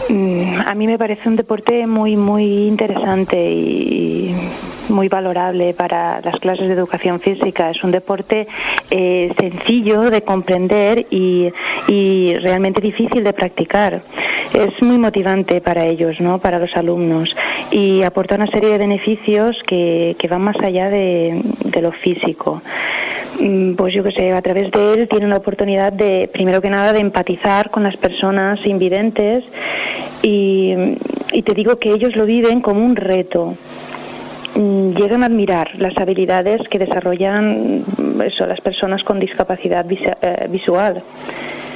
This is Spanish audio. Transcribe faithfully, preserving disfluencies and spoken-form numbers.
A mí me parece un deporte muy, muy interesante y muy valorable para las clases de educación física. Es un deporte eh, sencillo de comprender y, y realmente difícil de practicar. Es muy motivante para ellos, ¿no? Para los alumnos, y aporta una serie de beneficios que, que van más allá de, de lo físico. Pues yo que sé, a través de él tienen la oportunidad de, primero que nada, de empatizar con las personas invidentes y, y te digo que ellos lo viven como un reto. Llegan a admirar las habilidades que desarrollan eso, las personas con discapacidad visual.